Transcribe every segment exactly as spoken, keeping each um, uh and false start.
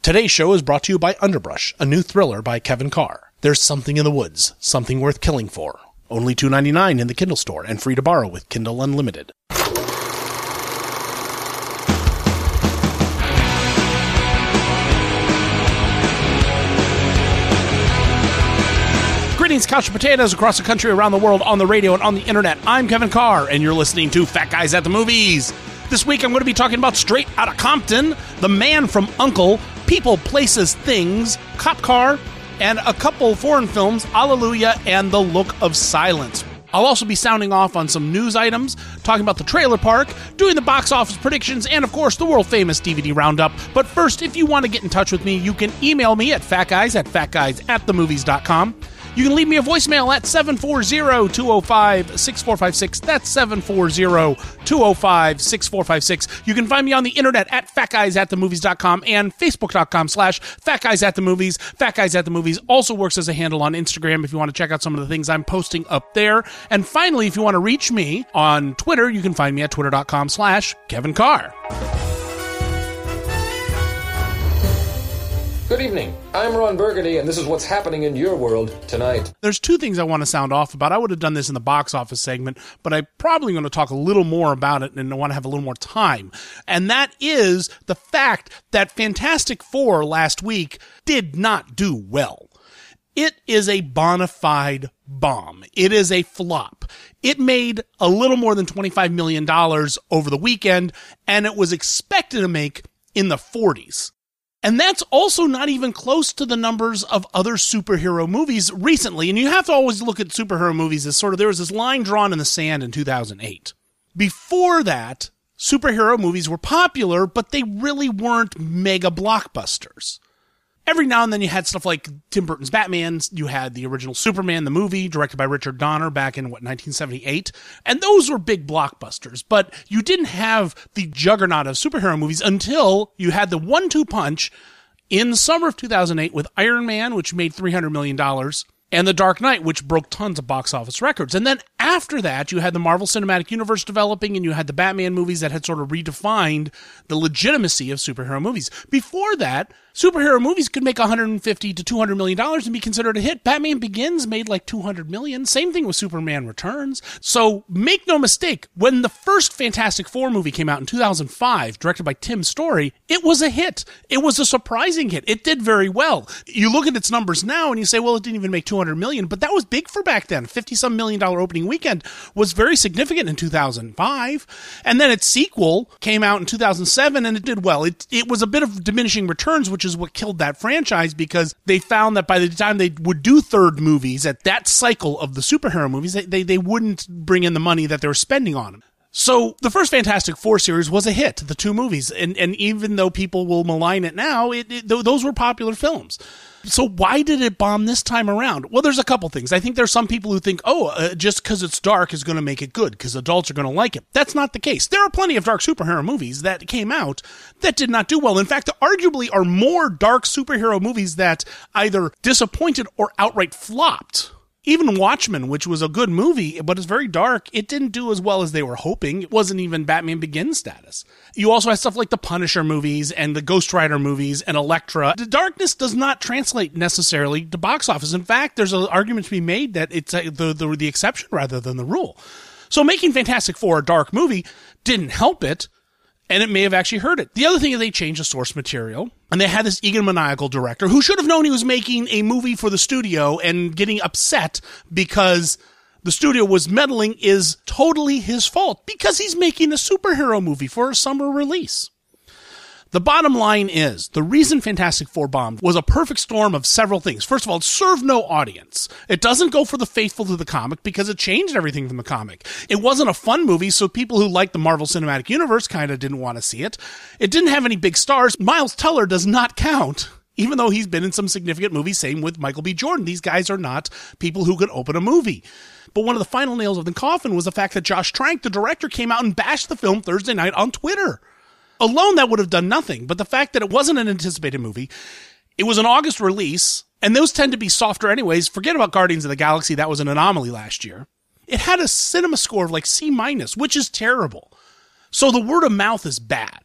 Today's show is brought to you by Underbrush, a new thriller by Kevin Carr. There's something in the woods, something worth killing for. Only two dollars and ninety-nine cents in the Kindle store and free to borrow with Kindle Unlimited. Greetings, couch potatoes across the country, around the world, on the radio, and on the internet. I'm Kevin Carr, and you're listening to Fat Guys at the Movies. This week, I'm going to be talking about Straight Outta Compton, The Man from U N C L E, People, Places, Things, Cop Car, and a couple foreign films, Alleluia and The Look of Silence. I'll also be sounding off on some news items, talking about the trailer park, doing the box office predictions, and of course, the world-famous D V D roundup. But first, if you want to get in touch with me, you can email me at fatguys at fatguys at the movies dot com. You can leave me a voicemail at seven four zero, two zero five, six four five six. That's seven four zero, two zero five, six four five six. You can find me on the internet at fatguys at the movies dot com and facebook.com slash fatguysatthemovies. Fat Guys at the Movies also works as a handle on Instagram if you want to check out some of the things I'm posting up there. And finally, if you want to reach me on Twitter, you can find me at twitter.com slash Kevin Carr. Good evening. I'm Ron Burgundy, and this is what's happening in your world tonight. There's two things I want to sound off about. I would have done this in the box office segment, but I'm probably going to talk a little more about it, and I want to have a little more time. And that is the fact that Fantastic Four last week did not do well. It is a bona fide bomb. It is a flop. It made a little more than twenty-five million dollars over the weekend, and it was expected to make in the forties. And that's also not even close to the numbers of other superhero movies recently. And you have to always look at superhero movies as sort of, there was this line drawn in the sand in two thousand eight. Before that, superhero movies were popular, but they really weren't mega blockbusters. Every now and then you had stuff like Tim Burton's Batman, you had the original Superman, the movie, directed by Richard Donner back in, what, nineteen seventy-eight? And those were big blockbusters, but you didn't have the juggernaut of superhero movies until you had the one two punch in summer of two thousand eight with Iron Man, which made three hundred million dollars, and The Dark Knight, which broke tons of box office records. And then after that, you had the Marvel Cinematic Universe developing, and you had the Batman movies that had sort of redefined the legitimacy of superhero movies. Before that, superhero movies could make one hundred fifty to two hundred million dollars and be considered a hit. Batman Begins made like two hundred million dollars. Same thing with Superman Returns. So make no mistake, when the first Fantastic Four movie came out in two thousand five, directed by Tim Story, it was a hit. It was a surprising hit. It did very well. You look at its numbers now and you say, well, it didn't even make two hundred million dollars, but that was big for back then. fifty-some million dollar opening weekend was very significant in two thousand five. And then its sequel came out in two thousand seven and it did well. It, it was a bit of diminishing returns, which is what killed that franchise, because they found that by the time they would do third movies at that cycle of the superhero movies, they, they, they wouldn't bring in the money that they were spending on them. So the first Fantastic Four series was a hit, the two movies. And, and even though people will malign it now, it, it, those were popular films. So why did it bomb this time around? Well, there's a couple things. I think there's some people who think, oh, uh, just because it's dark is going to make it good, because adults are going to like it. That's not the case. There are plenty of dark superhero movies that came out that did not do well. In fact, there arguably are more dark superhero movies that either disappointed or outright flopped. Even Watchmen, which was a good movie, but it's very dark, it didn't do as well as they were hoping. It wasn't even Batman Begins status. You also have stuff like the Punisher movies and the Ghost Rider movies and Elektra. The darkness does not translate necessarily to box office. In fact, there's an argument to be made that it's the, the, the exception rather than the rule. So making Fantastic Four a dark movie didn't help it, and it may have actually hurt it. The other thing is they changed the source material, and they had this egomaniacal director who should have known he was making a movie for the studio, and getting upset because the studio was meddling is totally his fault, because he's making a superhero movie for a summer release. The bottom line is, the reason Fantastic Four bombed was a perfect storm of several things. First of all, it served no audience. It doesn't go for the faithful to the comic because it changed everything from the comic. It wasn't a fun movie, so people who liked the Marvel Cinematic Universe kind of didn't want to see it. It didn't have any big stars. Miles Teller does not count, even though he's been in some significant movies. Same with Michael B. Jordan. These guys are not people who can open a movie. But one of the final nails of the coffin was the fact that Josh Trank, the director, came out and bashed the film Thursday night on Twitter. Alone, that would have done nothing, but the fact that it wasn't an anticipated movie, it was an August release, and those tend to be softer anyways. Forget about Guardians of the Galaxy, that was an anomaly last year. It had a cinema score of like C minus, which is terrible. So the word of mouth is bad.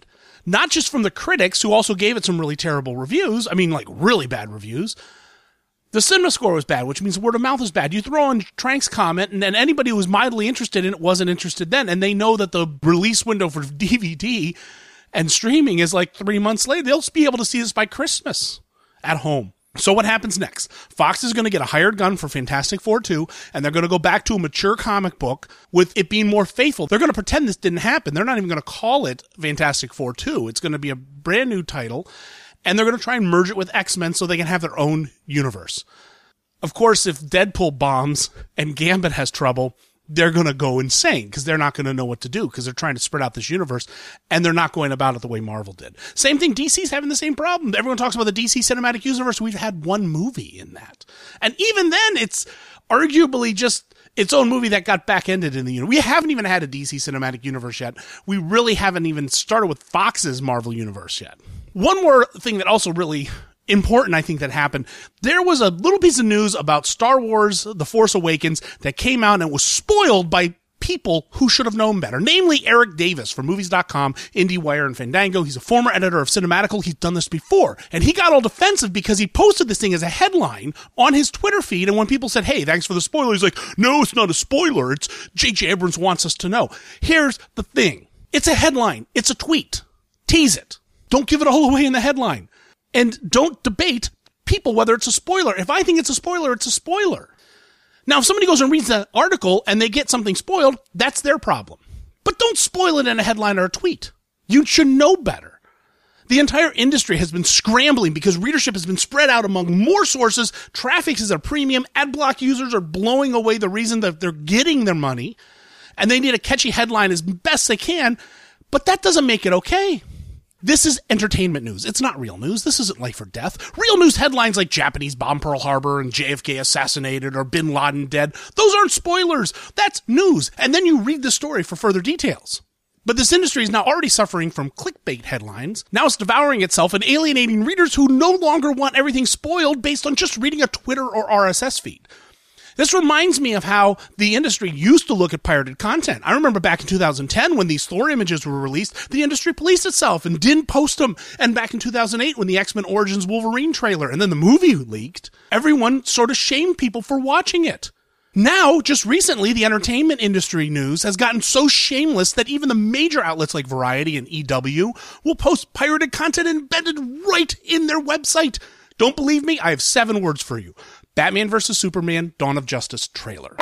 not just from the critics, who also gave it some really terrible reviews. I mean, like, really bad reviews. The cinema score was bad, which means word of mouth was bad. You throw in Trank's comment, and then anybody who was mildly interested in it wasn't interested then, and they know that the release window for D V D and streaming is like three months later. They'll be able to see this by Christmas at home. So what happens next? Fox is going to get a hired gun for Fantastic Four two, and they're going to go back to a mature comic book with it being more faithful. They're going to pretend this didn't happen. They're not even going to call it Fantastic Four two. It's going to be a brand new title, and they're going to try and merge it with X-Men so they can have their own universe. Of course, if Deadpool bombs and Gambit has trouble, they're going to go insane because they're not going to know what to do because they're trying to spread out this universe, and they're not going about it the way Marvel did. Same thing, D C's having the same problem. Everyone talks about the D C Cinematic Universe. We've had one movie in that. And even then, it's arguably just its own movie that got back-ended in the universe. We haven't even had a D C Cinematic Universe yet. We really haven't even started with Fox's Marvel Universe yet. One more thing that also really important, I think, that happened. There was a little piece of news about Star Wars The Force Awakens that came out and was spoiled by people who should have known better, namely Eric Davis from Movies dot com, IndieWire, and Fandango. He's a former editor of Cinematical. He's done this before. And he got all defensive because he posted this thing as a headline on his Twitter feed, and when people said, hey, thanks for the spoiler, he's like, no, it's not a spoiler. It's J J Abrams wants us to know. Here's the thing. It's a headline. It's a tweet. Tease it. Don't give it all away in the headline. And don't debate people whether it's a spoiler. If I think it's a spoiler, it's a spoiler. Now, if somebody goes and reads that article and they get something spoiled, that's their problem. But don't spoil it in a headline or a tweet. You should know better. The entire industry has been scrambling because readership has been spread out among more sources. Traffic is a premium. Adblock users are blowing away the reason that they're getting their money. And they need a catchy headline as best they can. But that doesn't make it okay. This is entertainment news. It's not real news. This isn't life or death. Real news headlines like Japanese bomb Pearl Harbor and J F K assassinated or Bin Laden dead, those aren't spoilers. That's news. And then you read the story for further details. But this industry is now already suffering from clickbait headlines. Now it's devouring itself and alienating readers who no longer want everything spoiled based on just reading a Twitter or R S S feed. This reminds me of how the industry used to look at pirated content. I remember back in two thousand ten when these Thor images were released, the industry policed itself and didn't post them. And back in two thousand eight when the X-Men Origins Wolverine trailer and then the movie leaked, everyone sort of shamed people for watching it. Now, just recently, the entertainment industry news has gotten so shameless that even the major outlets like Variety and E W will post pirated content embedded right in their website. Don't believe me? I have seven words for you. Batman versus Superman, Dawn of Justice trailer.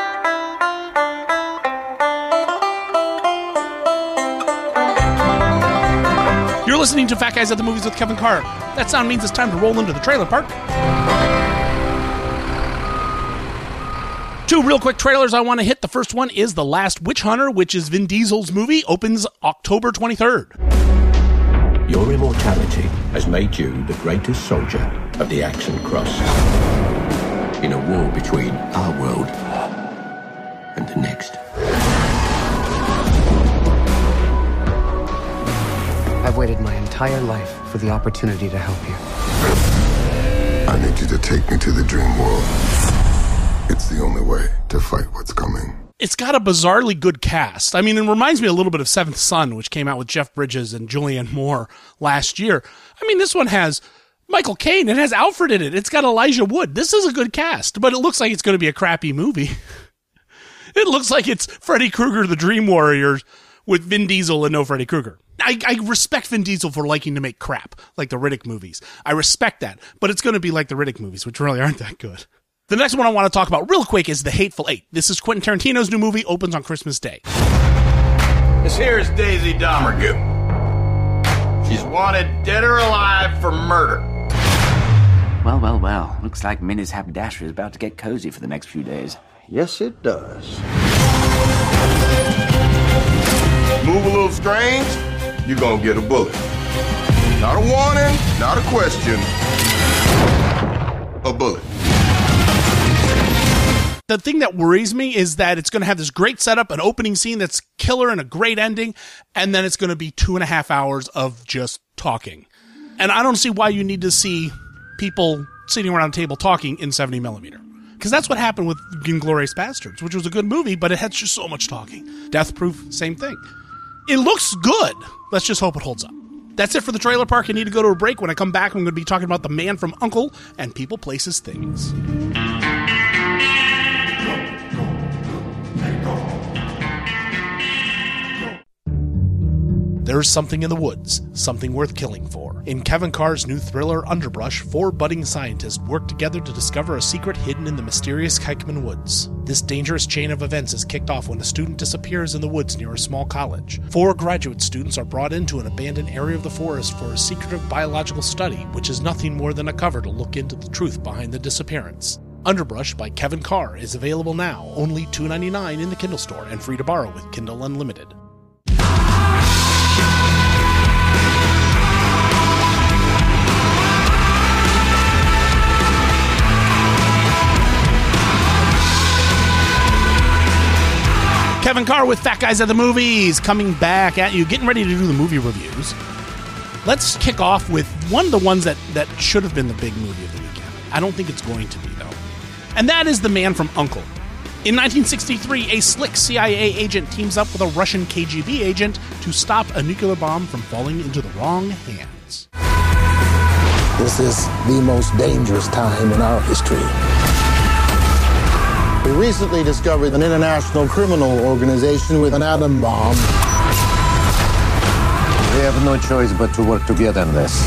You're listening to Fat Guys at the Movies with Kevin Carr. That sound means it's time to roll into the trailer park. Two real quick trailers I want to hit. The first one is The Last Witch Hunter, which is Vin Diesel's movie, opens October twenty-third. Your immortality has made you the greatest soldier of the Action Cross. In a war between our world and the next. I've waited my entire life for the opportunity to help you. I need you to take me to the dream world. It's the only way to fight what's coming. It's got a bizarrely good cast. I mean, it reminds me a little bit of Seventh Son, which came out with Jeff Bridges and Julianne Moore last year. I mean, this one has Michael Caine. It has Alfred in it. It's got Elijah Wood. This is a good cast, but it looks like it's going to be a crappy movie. It looks like it's Freddy Krueger, the Dream Warrior, with Vin Diesel and no Freddy Krueger. I, I respect Vin Diesel for liking to make crap, like the Riddick movies. I respect that, but it's going to be like the Riddick movies, which really aren't that good. The next one I want to talk about real quick is The Hateful Eight. This is Quentin Tarantino's new movie, opens on Christmas Day. This here is Daisy Domergue. She's wanted dead or alive for murder. Well, well, well. Looks like Minnie's haberdashery is about to get cozy for the next few days. Yes, it does. Move a little strange, you're gonna get a bullet. Not a warning, not a question. A bullet. The thing that worries me is that it's going to have this great setup, an opening scene that's killer and a great ending, and then it's going to be two and a half hours of just talking. And I don't see why you need to see people sitting around a table talking in seventy millimeter. Because that's what happened with Inglourious Bastards, which was a good movie, but it had just so much talking. Death Proof, same thing. It looks good. Let's just hope it holds up. That's it for the Trailer Park. I need to go to a break. When I come back, I'm going to be talking about The Man from U N C L E and People, Places, Things. There's something in the woods, something worth killing for. In Kevin Carr's new thriller, Underbrush, four budding scientists work together to discover a secret hidden in the mysterious Kykman Woods. This dangerous chain of events is kicked off when a student disappears in the woods near a small college. Four graduate students are brought into an abandoned area of the forest for a secretive biological study, which is nothing more than a cover to look into the truth behind the disappearance. Underbrush by Kevin Carr is available now, only two dollars and ninety-nine cents in the Kindle store and free to borrow with Kindle Unlimited. Kevin Carr with Fat Guys at the Movies, coming back at you, getting ready to do the movie reviews. Let's kick off with one of the ones that, that should have been the big movie of the weekend. I don't think it's going to be, though. And that is The Man from U N C L E. In nineteen sixty-three, a slick C I A agent teams up with a Russian K G B agent to stop a nuclear bomb from falling into the wrong hands. This is the most dangerous time in our history. We recently discovered an international criminal organization with an atom bomb. We have no choice but to work together on this.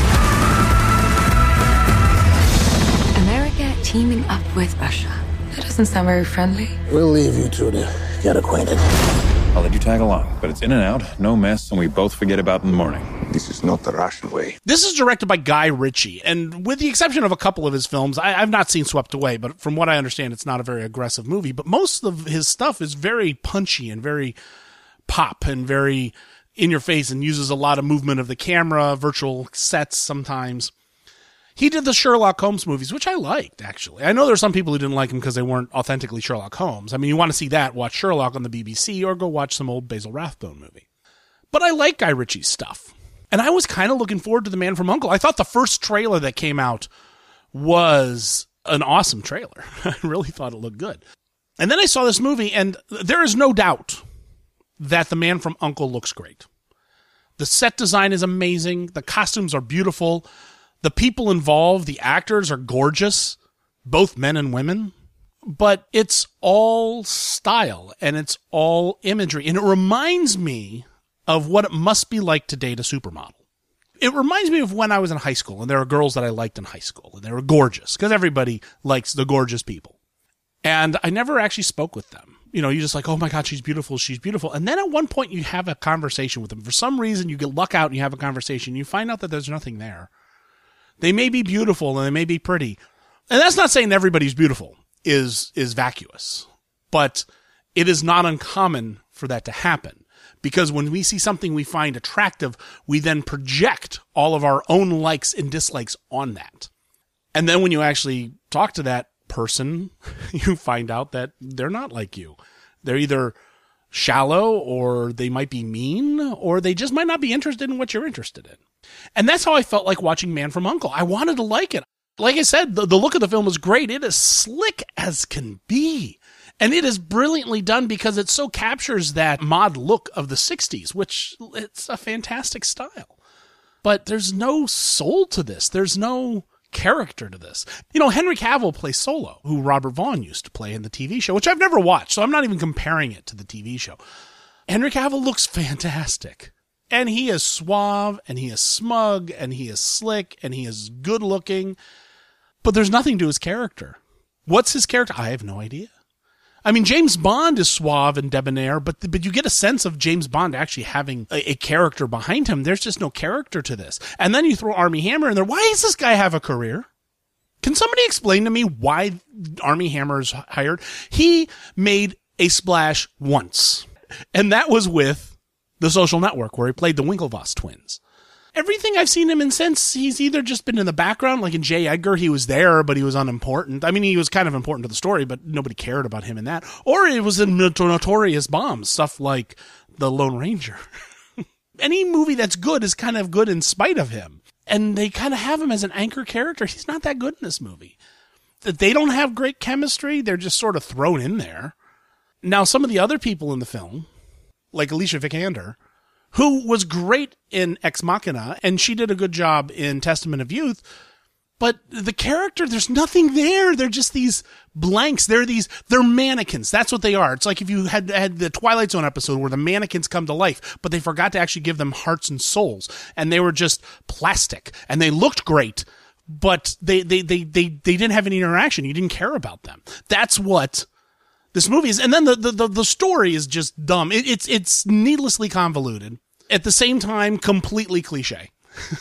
America teaming up with Russia. That doesn't sound very friendly. We'll leave you two to get acquainted. I'll let you tag along, but it's in and out, no mess, and we both forget about in the morning. This is not the Russian way. This is directed by Guy Ritchie, and with the exception of a couple of his films, I, I've not seen Swept Away, but from what I understand, it's not a very aggressive movie, but most of his stuff is very punchy and very pop and very in your face and uses a lot of movement of the camera, virtual sets sometimes. He did the Sherlock Holmes movies, which I liked, actually. I know there's some people who didn't like him because they weren't authentically Sherlock Holmes. I mean, you want to see that, watch Sherlock on the B B C or go watch some old Basil Rathbone movie. But I like Guy Ritchie's stuff. And I was kind of looking forward to The Man from U N C L E. I thought the first trailer that came out was an awesome trailer. I really thought it looked good. And then I saw this movie, and there is no doubt that The Man from U N C L E looks great. The set design is amazing. The costumes are beautiful. The people involved, the actors are gorgeous, both men and women. But it's all style, and it's all imagery. And it reminds me of what it must be like to date a supermodel. It reminds me of when I was in high school, and there were girls that I liked in high school, and they were gorgeous, because everybody likes the gorgeous people. And I never actually spoke with them. You know, you're just like, oh my God, she's beautiful, she's beautiful. And then at one point you have a conversation with them. For some reason, you get luck out and you have a conversation. You find out that there's nothing there. They may be beautiful and they may be pretty. And that's not saying everybody's beautiful is, is vacuous. But it is not uncommon for that to happen. Because when we see something we find attractive, we then project all of our own likes and dislikes on that. And then when you actually talk to that person, you find out that they're not like you. They're either shallow, or they might be mean, or they just might not be interested in what you're interested in. And that's how I felt like watching Man from U N C L E. I wanted to like it. Like I said, the, the look of the film is great. It is slick as can be. And it is brilliantly done because it so captures that mod look of the sixties, which it's a fantastic style. But there's no soul to this. There's no character to this. You know, Henry Cavill plays Solo, who Robert Vaughn used to play in the T V show, which I've never watched, so I'm not even comparing it to the T V show. Henry Cavill looks fantastic. And he is suave, and he is smug, and he is slick, and he is good looking. But there's nothing to his character. What's his character? I have no idea. I mean, James Bond is suave and debonair, but but you get a sense of James Bond actually having a, a character behind him. There's just no character to this. And then you throw Armie Hammer in there. Why does this guy have a career? Can somebody explain to me why Armie Hammer is hired? He made a splash once, and that was with The Social Network, where he played the Winklevoss twins. Everything I've seen him in since, he's either just been in the background, like in J. Edgar, he was there, but he was unimportant. I mean, he was kind of important to the story, but nobody cared about him in that. Or it was in Notorious Bombs, stuff like The Lone Ranger. Any movie that's good is kind of good in spite of him. And they kind of have him as an anchor character. He's not that good in this movie. That they don't have great chemistry, they're just sort of thrown in there. Now, some of the other people in the film, like Alicia Vikander, who was great in Ex Machina, and she did a good job in Testament of Youth. But the character, there's nothing there. They're just these blanks. They're these, they're mannequins. That's what they are. It's like if you had had the Twilight Zone episode where the mannequins come to life, but they forgot to actually give them hearts and souls. And they were just plastic. And they looked great, but they, they, they, they, they didn't have any interaction. You didn't care about them. That's what this movie is. And then the, the, the, the story is just dumb. It, it's, it's needlessly convoluted. At the same time, completely cliche.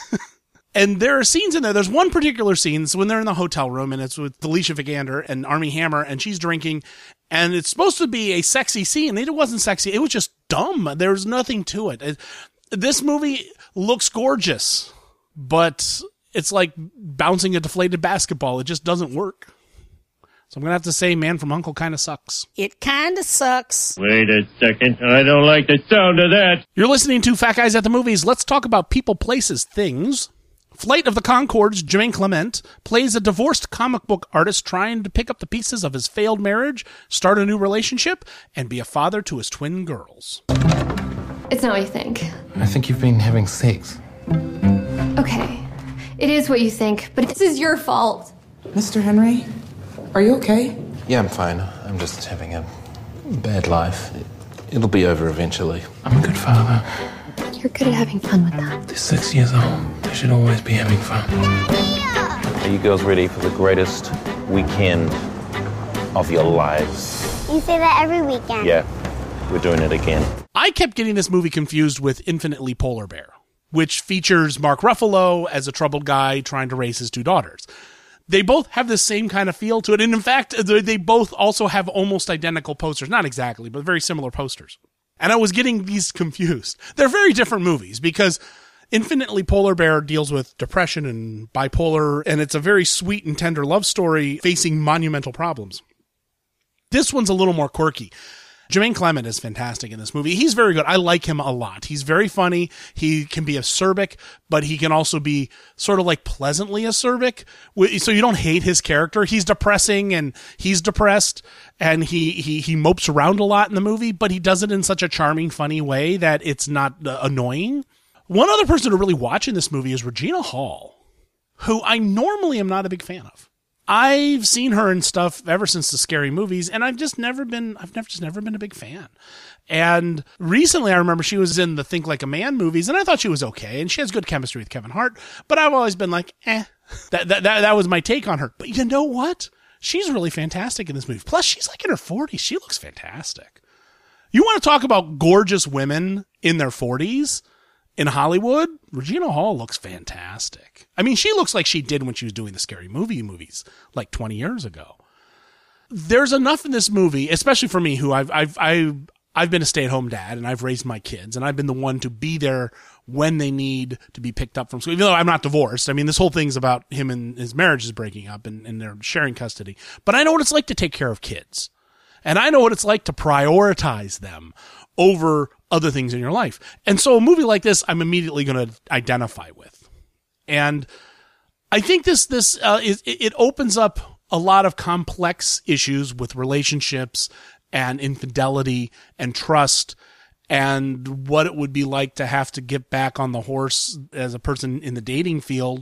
And there are scenes in there. There's one particular scene so when they're in the hotel room, and it's with Felicia Vikander and Armie Hammer, and she's drinking, and it's supposed to be a sexy scene. It wasn't sexy. It was just dumb. There was nothing to it. it. This movie looks gorgeous, but it's like bouncing a deflated basketball. It just doesn't work. So I'm going to have to say Man from U N C L E kind of sucks. It kind of sucks. Wait a second. I don't like the sound of that. You're listening to Fat Guys at the Movies. Let's talk about people, places, things. Flight of the Conchords, Jermaine Clement plays a divorced comic book artist trying to pick up the pieces of his failed marriage, start a new relationship, and be a father to his twin girls. It's not what you think. I think you've been having sex. Okay. It is what you think, but this is your fault. Mister Henry, are you okay? Yeah, I'm fine. I'm just having a bad life. It'll be over eventually. I'm a good father. You're good at having fun with that. They're six years old. They should always be having fun. Are you girls ready for the greatest weekend of your lives? You say that every weekend. Yeah, we're doing it again. I kept getting this movie confused with Infinitely Polar Bear, which features Mark Ruffalo as a troubled guy trying to raise his two daughters. They both have the same kind of feel to it. And in fact, they both also have almost identical posters. Not exactly, but very similar posters. And I was getting these confused. They're very different movies because Infinitely Polar Bear deals with depression and bipolar, and it's a very sweet and tender love story facing monumental problems. This one's a little more quirky. Jermaine Clement is fantastic in this movie. He's very good. I like him a lot. He's very funny. He can be acerbic, but he can also be sort of like pleasantly acerbic. So you don't hate his character. He's depressing and he's depressed and he, he, he mopes around a lot in the movie, but he does it in such a charming, funny way that it's not uh, annoying. One other person to really watch in this movie is Regina Hall, who I normally am not a big fan of. I've seen her in stuff ever since the Scary Movies, and I've just never been, I've never just never been a big fan. And recently I remember she was in the Think Like a Man movies, and I thought she was okay, and she has good chemistry with Kevin Hart, but I've always been like, eh. That, that, that, that was my take on her. But you know what? She's really fantastic in this movie. Plus, she's like in her forties. She looks fantastic. You want to talk about gorgeous women in their forties? In Hollywood, Regina Hall looks fantastic. I mean, she looks like she did when she was doing the Scary Movie movies like twenty years ago. There's enough in this movie, especially for me, who I've I've I've, I've been a stay-at-home dad and I've raised my kids and I've been the one to be there when they need to be picked up from school. Even though I'm not divorced, I mean, this whole thing's about him and his marriage is breaking up and, and they're sharing custody. But I know what it's like to take care of kids, and I know what it's like to prioritize them over other things in your life. And so a movie like this, I'm immediately going to identify with. And I think this, this, uh, is, it opens up a lot of complex issues with relationships and infidelity and trust and what it would be like to have to get back on the horse as a person in the dating field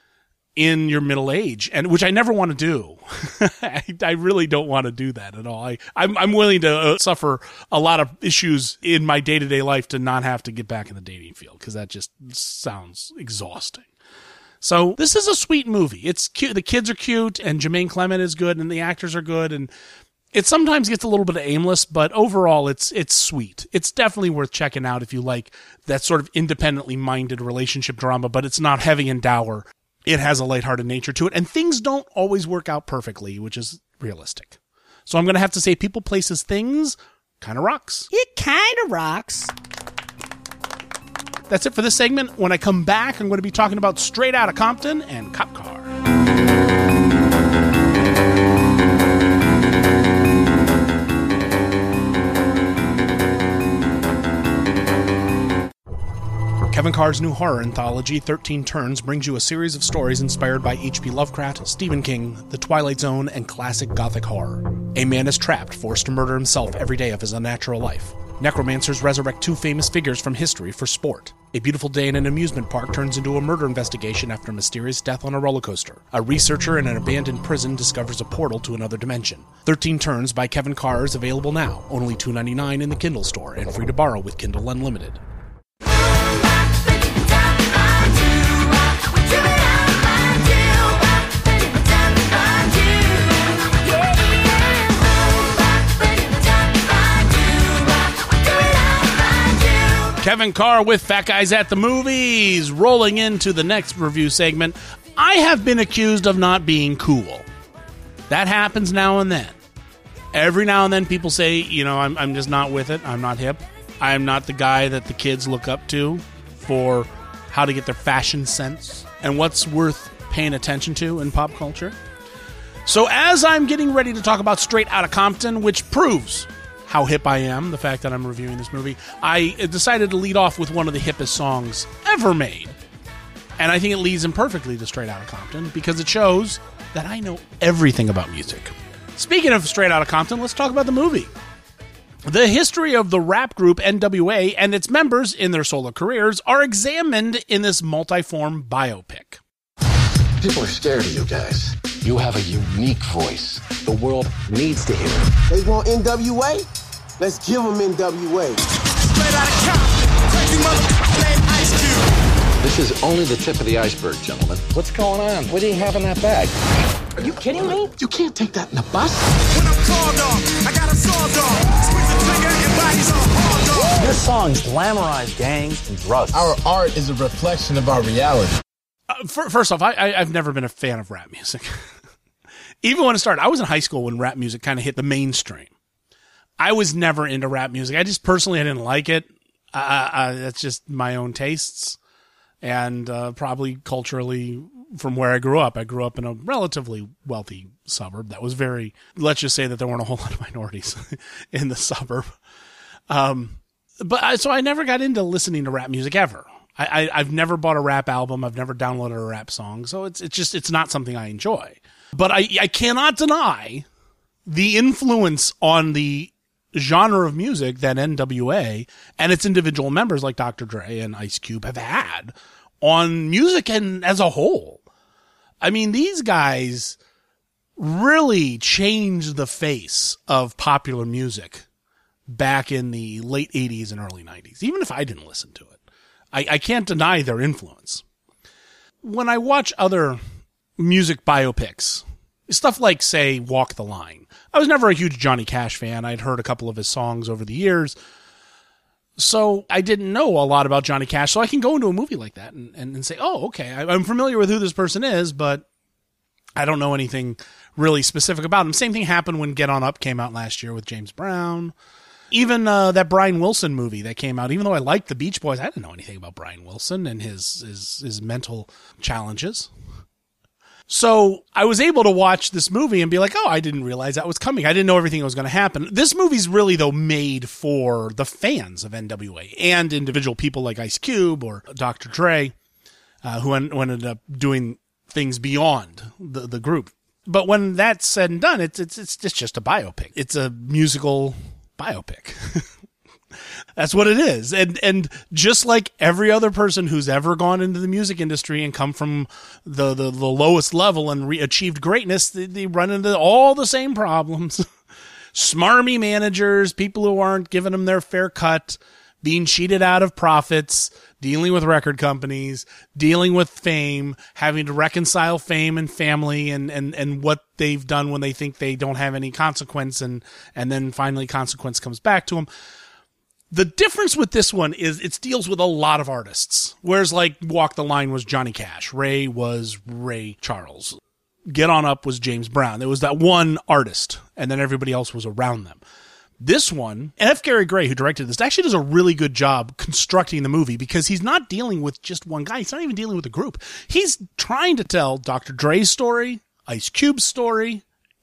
in your middle age, and which I never want to do. I, I really don't want to do that at all. I, I'm, I'm willing to uh, suffer a lot of issues in my day-to-day life to not have to get back in the dating field, because that just sounds exhausting. So this is a sweet movie. It's cute. The kids are cute, and Jermaine Clement is good, and the actors are good, and it sometimes gets a little bit aimless, but overall it's it's sweet. It's definitely worth checking out if you like that sort of independently minded relationship drama, but it's not heavy and dour. It has a lighthearted nature to it, and things don't always work out perfectly, which is realistic. So I'm going to have to say People, Places, Things kind of rocks. It kind of rocks. That's it for this segment. When I come back, I'm going to be talking about Straight Outta Compton and Cop Car. Kevin Carr's new horror anthology, thirteen Turns, brings you a series of stories inspired by H P Lovecraft, Stephen King, The Twilight Zone, and classic gothic horror. A man is trapped, forced to murder himself every day of his unnatural life. Necromancers resurrect two famous figures from history for sport. A beautiful day in an amusement park turns into a murder investigation after a mysterious death on a roller coaster. A researcher in an abandoned prison discovers a portal to another dimension. thirteen Turns by Kevin Carr is available now, only two dollars and ninety-nine cents in the Kindle store, and free to borrow with Kindle Unlimited. Kevin Carr with Fat Guys at the Movies, rolling into the next review segment. I have been accused of not being cool. That happens now and then. Every now and then people say, you know, I'm, I'm just not with it. I'm not hip. I'm not the guy that the kids look up to for how to get their fashion sense and what's worth paying attention to in pop culture. So as I'm getting ready to talk about Straight Outta Compton, which proves how hip I am, the fact that I'm reviewing this movie, I decided to lead off with one of the hippest songs ever made. And I think it leads in perfectly to Straight Outta Compton because it shows that I know everything about music. Speaking of Straight Outta Compton, let's talk about the movie. The history of the rap group N W A and its members in their solo careers are examined in this multi-form biopic. People are scared of you guys. You have a unique voice. The world needs to hear it. They want N W A? Let's give them N W A. Straight out of Compton, crazy motherfucker named Ice Cube. This is only the tip of the iceberg, gentlemen. What's going on? What do you have in that bag? Are you kidding me? You can't take that in the bus. When I'm called off, I got a sawed off. Squeeze the trigger and bodies on hard off. Your songs glamorize gangs and drugs. Our art is a reflection of our reality. Uh, for, first off, I, I, I've never been a fan of rap music. Even when it started, I was in high school when rap music kind of hit the mainstream. I was never into rap music. I just personally, I didn't like it. Uh, uh, that's just my own tastes. And uh, probably culturally from where I grew up. I grew up in a relatively wealthy suburb that was very, let's just say that there weren't a whole lot of minorities in the suburb. Um, but I, so I never got into listening to rap music ever. I, I, I've never bought a rap album. I've never downloaded a rap song. So it's it's just, it's not something I enjoy. But I, I cannot deny the influence on the genre of music that N W A and its individual members like Doctor Dre and Ice Cube have had on music and as a whole. I mean, these guys really changed the face of popular music back in the late eighties and early nineties, even if I didn't listen to it. I, I can't deny their influence. When I watch other music biopics, stuff like, say, Walk the Line. I was never a huge Johnny Cash fan. I'd heard a couple of his songs over the years. So I didn't know a lot about Johnny Cash. So I can go into a movie like that and, and, and say, oh, okay, I, I'm familiar with who this person is, but I don't know anything really specific about him. Same thing happened when Get On Up came out last year with James Brown. Even uh, that Brian Wilson movie that came out, even though I liked the Beach Boys, I didn't know anything about Brian Wilson and his his, his mental challenges. So I was able to watch this movie and be like, oh, I didn't realize that was coming. I didn't know everything that was going to happen. This movie's really, though, made for the fans of N W A and individual people like Ice Cube or Doctor Dre, uh, who, en- who ended up doing things beyond the, the group. But when that's said and done, it's, it's, it's just a biopic. It's a musical biopic. That's what it is. And and just like every other person who's ever gone into the music industry and come from the, the, the lowest level and re- achieved greatness, they, they run into all the same problems. Smarmy managers, people who aren't giving them their fair cut, being cheated out of profits, dealing with record companies, dealing with fame, having to reconcile fame and family and, and, and what they've done when they think they don't have any consequence, and, and then finally consequence comes back to them. The difference with this one is it deals with a lot of artists, whereas like Walk the Line was Johnny Cash, Ray was Ray Charles, Get On Up was James Brown. There was that one artist, and then everybody else was around them. This one, and F. Gary Gray, who directed this, actually does a really good job constructing the movie because he's not dealing with just one guy. He's not even dealing with a group. He's trying to tell Doctor Dre's story, Ice Cube's story,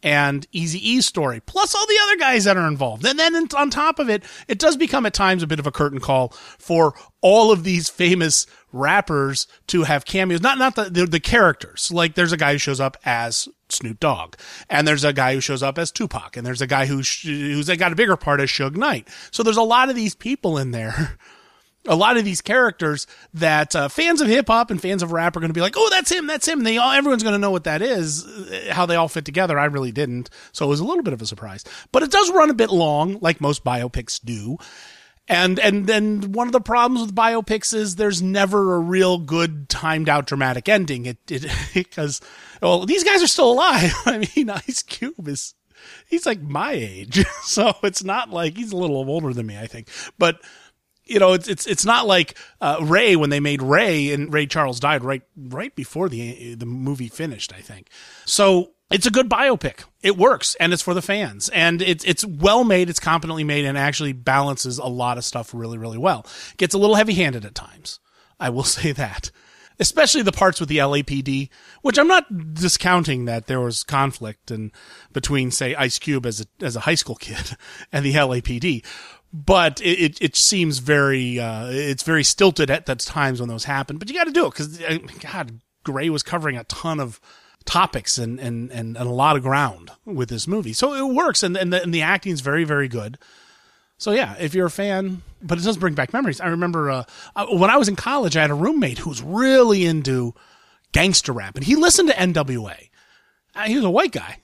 and Eazy-E's story, plus all the other guys that are involved. And then on top of it, it does become at times a bit of a curtain call for all of these famous rappers to have cameos. Not not the, the, the characters. Like, there's a guy who shows up as Snoop Dogg, and there's a guy who shows up as Tupac, and there's a guy who sh- who's got a bigger part as Suge Knight. So there's a lot of these people in there. A lot of these characters that uh, fans of hip hop and fans of rap are going to be like, oh, that's him, that's him. They all, everyone's going to know what that is, how they all fit together. I really didn't. So it was a little bit of a surprise, but it does run a bit long, like most biopics do. And, and then one of the problems with biopics is there's never a real good timed out dramatic ending. It, it, because, well, these guys are still alive. I mean, Ice Cube is, he's like my age. So it's not like, he's a little older than me, I think, but you know, it's it's it's not like uh, Ray when they made Ray, and Ray Charles died right right before the the movie finished, I think. So it's a good biopic. It works, and it's for the fans, and it's it's well made, it's competently made, and actually balances a lot of stuff really really well. Gets a little heavy handed at times, I will say that. Especially the parts with the L A P D, which I'm not discounting that there was conflict and between, say, Ice Cube as a as a high school kid and the L A P D. But it, it, it seems very, uh, it's very stilted at the times when those happen. But you got to do it because, God, Gray was covering a ton of topics and, and, and, and a lot of ground with this movie. So it works, and, and, the, and the acting is very, very good. So yeah, if you're a fan, but it does bring back memories. I remember uh, when I was in college, I had a roommate who was really into gangster rap, and he listened to N W A. Uh, he was a white guy.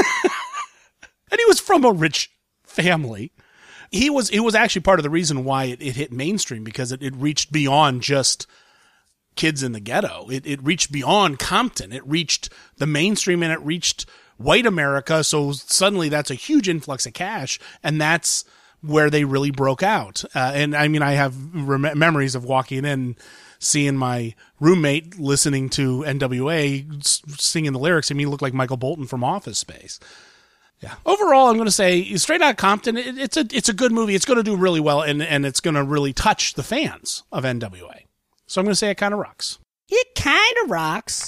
And he was from a rich family. He was, it was actually part of the reason why it, it hit mainstream, because it, it reached beyond just kids in the ghetto. It, it reached beyond Compton. It reached the mainstream, and it reached white America. So suddenly that's a huge influx of cash, and that's where they really broke out. Uh, and I mean, I have rem- memories of walking in, seeing my roommate listening to N W A, s- singing the lyrics, and he looked like Michael Bolton from Office Space. Yeah. Overall, I'm going to say Straight Outta Compton, it, it's a it's a good movie. It's going to do really well, and, and it's going to really touch the fans of N W A. So I'm going to say it kind of rocks. It kind of rocks.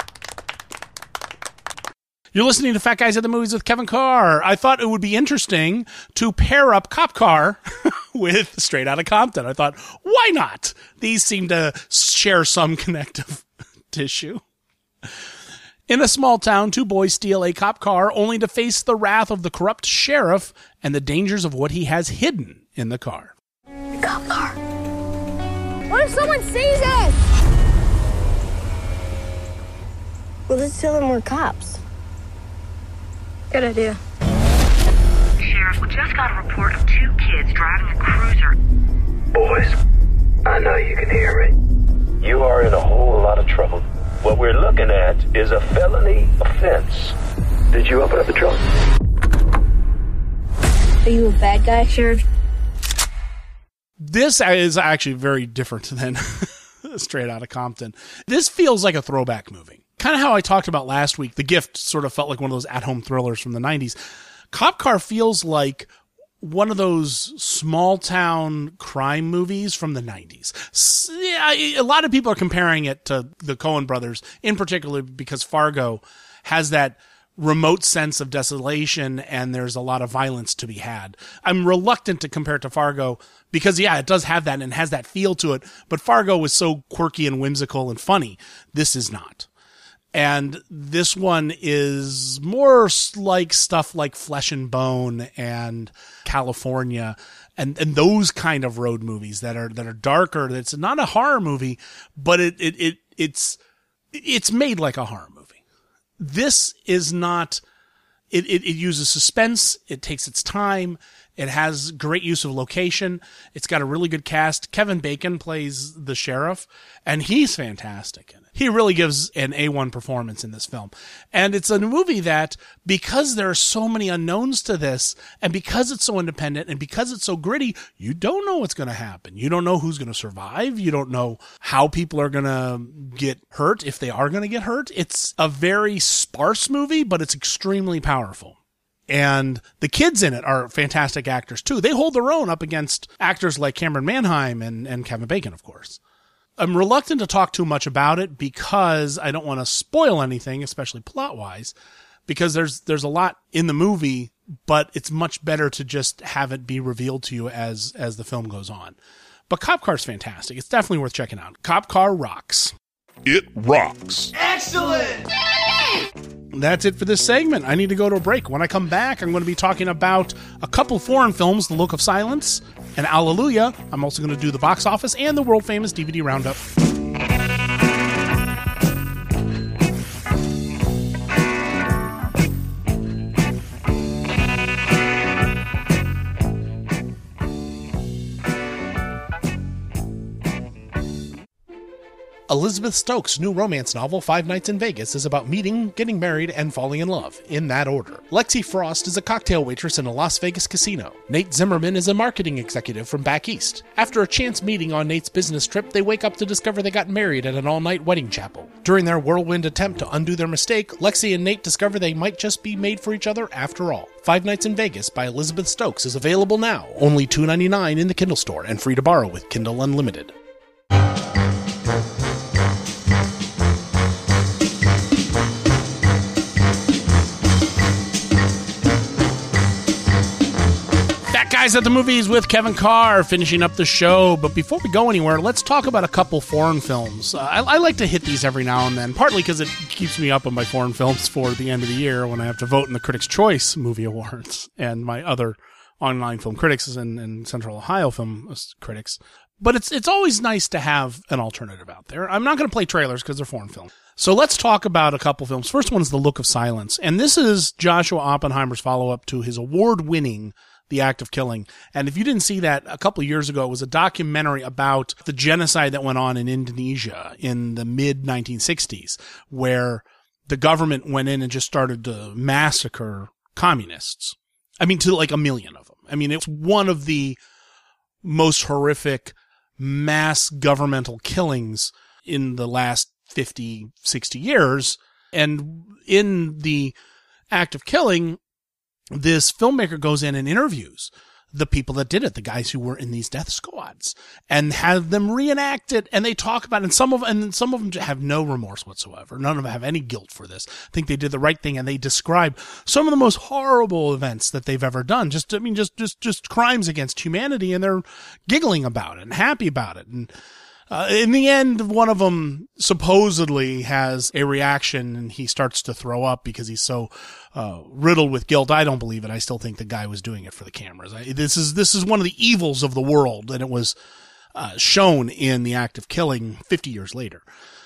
You're listening to Fat Guys at the Movies with Kevin Carr. I thought it would be interesting to pair up Cop Car with Straight Outta Compton. I thought, why not? These seem to share some connective tissue. In a small town, two boys steal a cop car only to face the wrath of the corrupt sheriff and the dangers of what he has hidden in the car. The cop car. What if someone sees us? Well, let's tell them we're cops. Good idea. Sheriff, we just got a report of two kids driving a cruiser. Boys, I know you can hear me. You are in a whole lot of trouble. What we're looking at is a felony offense. Did you open up the trunk? Are you a bad guy, Sheriff? This is actually very different than Straight Outta Compton. This feels like a throwback movie. Kind of how I talked about last week. The Gift sort of felt like one of those at-home thrillers from the nineties. Cop Car feels like one of those small-town crime movies from the nineties. Yeah, a lot of people are comparing it to the Coen brothers, in particular because Fargo has that remote sense of desolation, and there's a lot of violence to be had. I'm reluctant to compare it to Fargo because, yeah, it does have that and has that feel to it, but Fargo was so quirky and whimsical and funny. This is not. And this one is more like stuff like Flesh and Bone and California and, and those kind of road movies that are, that are darker. It's not a horror movie, but it, it, it, it's, it's made like a horror movie. This is not, it, it, it uses suspense. It takes its time. It has great use of location. It's got a really good cast. Kevin Bacon plays the sheriff, and he's fantastic in it. He really gives an A one performance in this film. And it's a movie that, because there are so many unknowns to this, and because it's so independent, and because it's so gritty, you don't know what's going to happen. You don't know who's going to survive. You don't know how people are going to get hurt, if they are going to get hurt. It's a very sparse movie, but it's extremely powerful. And the kids in it are fantastic actors, too. They hold their own up against actors like Cameron Manheim and, and Kevin Bacon, of course. I'm reluctant to talk too much about it because I don't want to spoil anything, especially plot-wise, because there's there's a lot in the movie, but it's much better to just have it be revealed to you as as the film goes on. But Cop Car's fantastic. It's definitely worth checking out. Cop Car rocks. It rocks. Excellent! That's it for this segment. I need to go to a break. When I come back, I'm going to be talking about a couple foreign films, The Look of Silence and Alleluia. I'm also going to do the box office and the world-famous D V D roundup. Elizabeth Stokes' new romance novel, Five Nights in Vegas, is about meeting, getting married, and falling in love, in that order. Lexi Frost is a cocktail waitress in a Las Vegas casino. Nate Zimmerman is a marketing executive from back east. After a chance meeting on Nate's business trip, they wake up to discover they got married at an all-night wedding chapel. During their whirlwind attempt to undo their mistake, Lexi and Nate discover they might just be made for each other after all. Five Nights in Vegas by Elizabeth Stokes is available now, only two dollars and ninety-nine cents in the Kindle store, and free to borrow with Kindle Unlimited. Guys at the Movies with Kevin Carr, finishing up the show. But before we go anywhere, let's talk about a couple foreign films. Uh, I, I like to hit these every now and then, partly because it keeps me up on my foreign films for the end of the year when I have to vote in the Critics' Choice Movie Awards and my other online film critics and, and Central Ohio film critics. But it's it's always nice to have an alternative out there. I'm not going to play trailers because they're foreign films. So let's talk about a couple films. First one is The Look of Silence. And this is Joshua Oppenheimer's follow-up to his award-winning The Act of Killing. And if you didn't see that, a couple of years ago, it was a documentary about the genocide that went on in Indonesia in the mid nineteen sixties, where the government went in and just started to massacre communists. I mean, to like a million of them. I mean, it's one of the most horrific mass governmental killings in the last fifty, sixty years. And in The Act of Killing, this filmmaker goes in and interviews the people that did it, the guys who were in these death squads, and have them reenact it. And they talk about it, and some of and some of them have no remorse whatsoever. None of them have any guilt for this. I think they did the right thing, and they describe some of the most horrible events that they've ever done. Just, I mean, just just just crimes against humanity, and they're giggling about it and happy about it. And Uh, in the end, one of them supposedly has a reaction and he starts to throw up because he's so uh, riddled with guilt. I don't believe it. I still think the guy was doing it for the cameras. I, this is this is one of the evils of the world, and it was uh, shown in The Act of Killing fifty years later.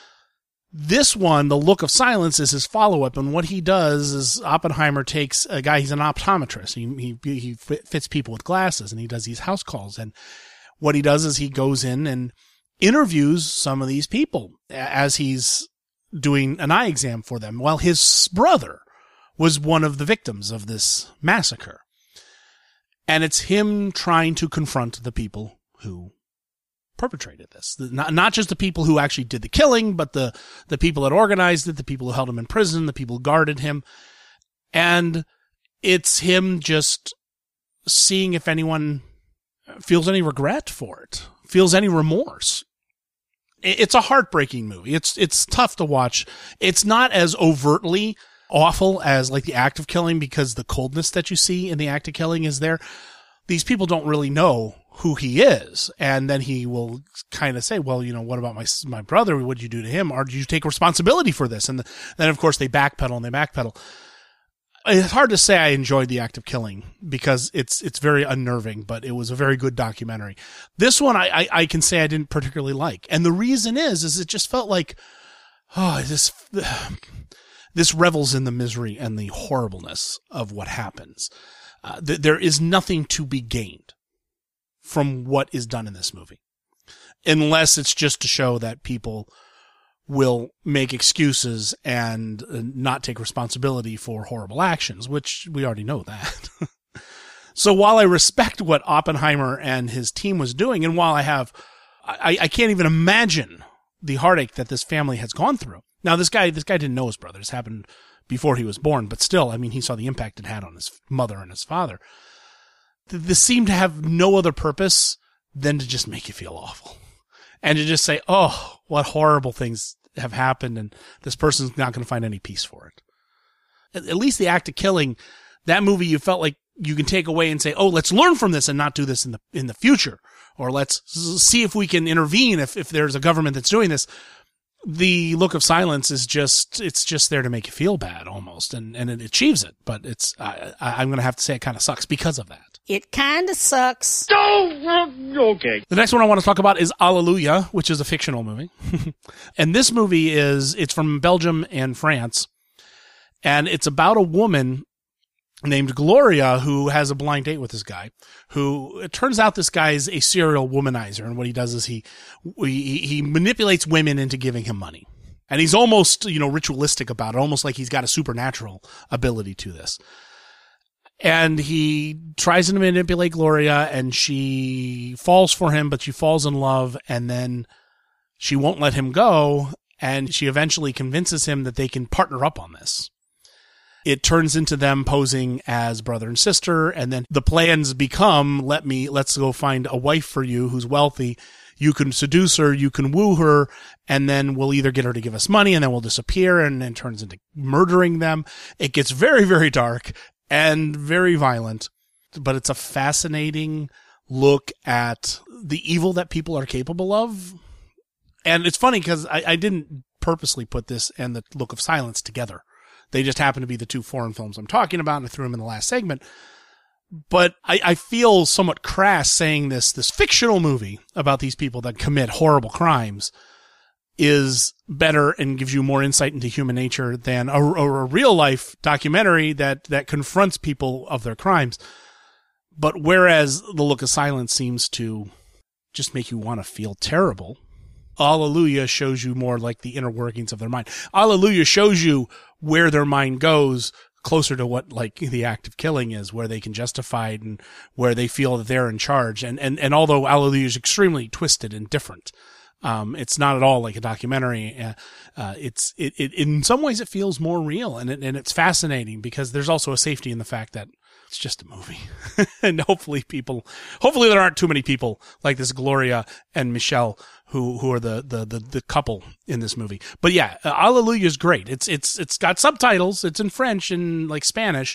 This one, The Look of Silence, is his follow-up, and what he does is Oppenheimer takes a guy, he's an optometrist. He, he, he fits people with glasses, and he does these house calls, and what he does is he goes in and interviews some of these people as he's doing an eye exam for them. Well, his brother was one of the victims of this massacre. And it's him trying to confront the people who perpetrated this. Not, not just the people who actually did the killing, but the, the people that organized it, the people who held him in prison, the people who guarded him. And it's him just seeing if anyone feels any regret for it, feels any remorse. It's a heartbreaking movie. It's it's tough to watch. It's not as overtly awful as like The Act of Killing because the coldness that you see in The Act of Killing is there. These people don't really know who he is. And then he will kind of say, well, you know, what about my my brother? What did you do to him? Or did you take responsibility for this? And then, of course, they backpedal and they backpedal. It's hard to say I enjoyed The Act of Killing because it's it's very unnerving, but it was a very good documentary. This one I, I, I can say I didn't particularly like. And the reason is, is it just felt like, oh, this, this revels in the misery and the horribleness of what happens. Uh, th- there is nothing to be gained from what is done in this movie, unless it's just to show that people will make excuses and not take responsibility for horrible actions, which we already know that. So while I respect what Oppenheimer and his team was doing, and while I have, I, I can't even imagine the heartache that this family has gone through. Now, this guy, this guy didn't know his brother. This happened before he was born, but still, I mean, he saw the impact it had on his mother and his father. This seemed to have no other purpose than to just make you feel awful. and to just say, oh, what horrible things have happened, and this person's not going to find any peace for it. At, at least the act of killing, that movie, you felt like you can take away and say, oh, let's learn from this and not do this in the in the future, or let's see if we can intervene if, if there's a government that's doing this. The Look of Silence is just, it's just there to make you feel bad almost, and, and it achieves it, but it's, I, I'm going to have to say it kind of sucks because of that. It kind of sucks. Oh, okay. The next one I want to talk about is Alleluia, which is a fictional movie. And this movie is, it's from Belgium and France, and it's about a woman named Gloria who has a blind date with this guy, who, it turns out this guy is a serial womanizer, and what he does is he, he, he manipulates women into giving him money. And he's almost, you know, ritualistic about it, almost like he's got a supernatural ability to this. And he tries to manipulate Gloria, and she falls for him, but she falls in love, and then she won't let him go, and she eventually convinces him that they can partner up on this. It turns into them posing as brother and sister, and then the plans become, let me, let's go find a wife for you who's wealthy. You can seduce her, you can woo her, and then we'll either get her to give us money, and then we'll disappear, and then turns into murdering them. It gets very, very dark and very violent, but it's a fascinating look at the evil that people are capable of. And it's funny because I, I didn't purposely put this and The Look of Silence together. They just happen to be the two foreign films I'm talking about, and I threw them in the last segment. But I, I feel somewhat crass saying this, this fictional movie about these people that commit horrible crimes is better and gives you more insight into human nature than a, a, a real life documentary that, that confronts people of their crimes. But whereas The Look of Silence seems to just make you want to feel terrible, Alleluia shows you more like the inner workings of their mind. Alleluia shows you where their mind goes closer to what like the act of killing is, where they can justify it and where they feel that they're in charge. And, and, and although Alleluia is extremely twisted and different, um, it's not at all like a documentary. Uh, uh, it's, it, it, in some ways it feels more real, and it, and it's fascinating because there's also a safety in the fact that it's just a movie. And hopefully people, hopefully there aren't too many people like this Gloria and Michelle who, who are the, the, the, the couple in this movie. But yeah, uh, Alleluia is great. It's, it's, it's got subtitles. It's in French and like Spanish,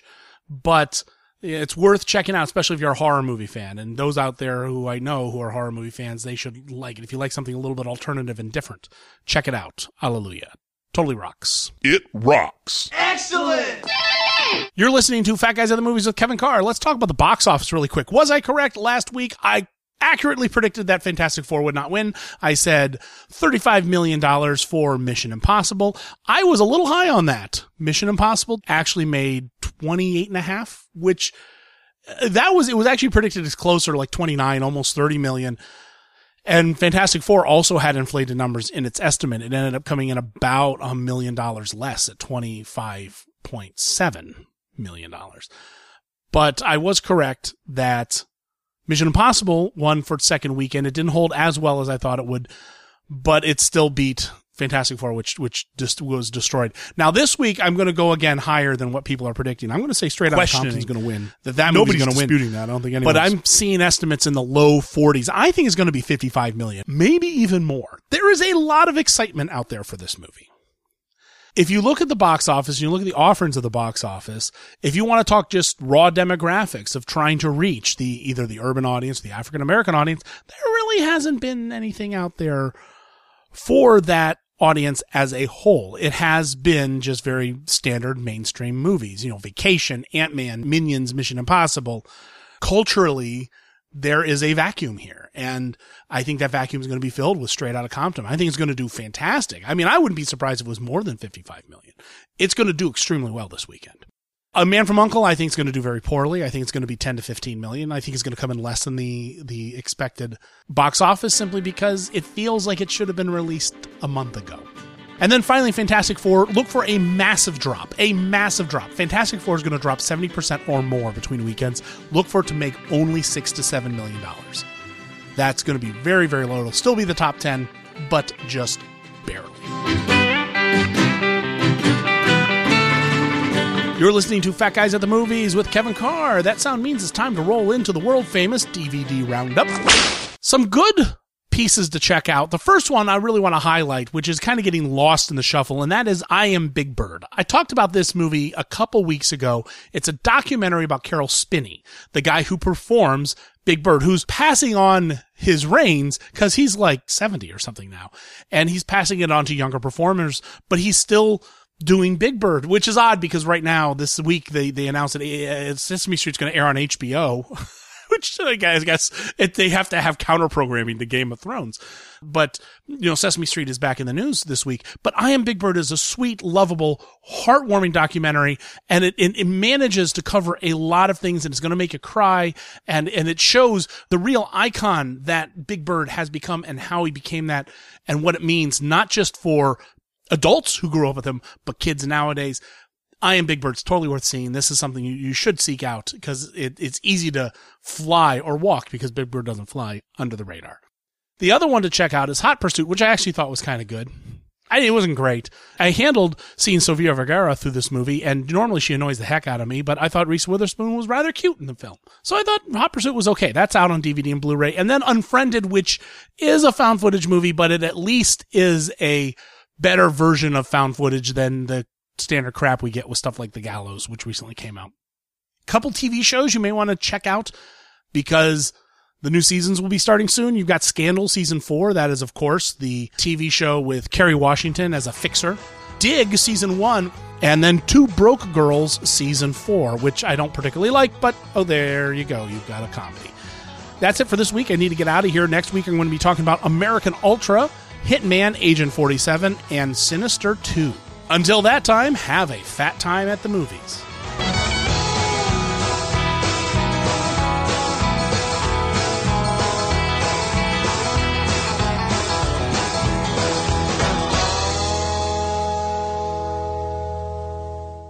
but it's worth checking out, especially if you're a horror movie fan. And those out there who I know who are horror movie fans, they should like it. If you like something a little bit alternative and different, check it out. Alleluia. Totally rocks. It rocks. Excellent! You're listening to Fat Guys at the Movies with Kevin Carr. Let's talk about the box office really quick. Was I correct last week? I accurately predicted that Fantastic Four would not win. I said thirty-five million dollars for Mission Impossible. I was a little high on that. Mission Impossible actually made twenty-eight and a half, which uh, that was, it was actually predicted as closer, like twenty-nine, almost thirty million. And Fantastic Four also had inflated numbers in its estimate. It ended up coming in about a million dollars less at twenty-five point seven million dollars. But I was correct that Mission Impossible won for its second weekend. It didn't hold as well as I thought it would, but it still beat Fantastic Four, which which just was destroyed. Now this week I'm going to go again higher than what people are predicting. I'm going to say straight out Thompson's going to win. That that movie's going to win. Disputing that. I don't think anyone. But I'm seeing estimates in the low forties. I think it's going to be fifty-five million, maybe even more. There is a lot of excitement out there for this movie. If you look at the box office, you look at the offerings of the box office, if you want to talk just raw demographics of trying to reach the either the urban audience, the African American audience, there really hasn't been anything out there for that audience as a whole. It has been just very standard mainstream movies, you know, Vacation, Ant-Man, Minions, Mission Impossible. Culturally, there is a vacuum here. And I think that vacuum is going to be filled with Straight Outta Compton. I think it's going to do fantastic. I mean, I wouldn't be surprised if it was more than fifty-five million. It's going to do extremely well this weekend. A Man from U N C L E, I think, is going to do very poorly. I think it's going to be ten to fifteen million. I think it's going to come in less than the, the expected box office simply because it feels like it should have been released a month ago. And then finally, Fantastic Four, look for a massive drop, a massive drop. Fantastic Four is going to drop seventy percent or more between weekends. Look for it to make only six to seven million dollars. That's going to be very, very low. It'll still be the top ten, but just barely. You're listening to Fat Guys at the Movies with Kevin Carr. That sound means it's time to roll into the world-famous D V D Roundup. Some good pieces to check out. The first one I really want to highlight, which is kind of getting lost in the shuffle, and that is I Am Big Bird. I talked about this movie a couple weeks ago. It's a documentary about Carol Spinney, the guy who performs Big Bird, who's passing on his reins because he's like seventy or something now, and he's passing it on to younger performers, but he's still doing Big Bird, which is odd because right now, this week, they, they announced that Sesame Street's going to air on H B O. Which, I guess, it, they have to have counter-programming to Game of Thrones. But, you know, Sesame Street is back in the news this week. But I Am Big Bird is a sweet, lovable, heartwarming documentary, and it, it, it manages to cover a lot of things, and it's going to make you cry, and, and it shows the real icon that Big Bird has become and how he became that, and what it means, not just for adults who grew up with him, but kids nowadays. I Am Big Bird. It's totally worth seeing. This is something you, you should seek out because it, it's easy to fly or walk because Big Bird doesn't fly under the radar. The other one to check out is Hot Pursuit, which I actually thought was kind of good. I, it wasn't great. I handled seeing Sofia Vergara through this movie, and normally she annoys the heck out of me, but I thought Reese Witherspoon was rather cute in the film. So I thought Hot Pursuit was okay. That's out on D V D and Blu-ray. And then Unfriended, which is a found footage movie, but it at least is a better version of found footage than the standard crap we get with stuff like The Gallows, which recently came out. Couple T V shows you may want to check out because the new seasons will be starting soon. You've got Scandal Season four. That is, of course, the T V show with Kerry Washington as a fixer. Dig Season one. And then Two Broke Girls Season four, which I don't particularly like, but oh, there you go. You've got a comedy. That's it for this week. I need to get out of here. Next week, I'm going to be talking about American Ultra, Hitman, Agent forty-seven, and Sinister two. Until that time, have a fat time at the movies.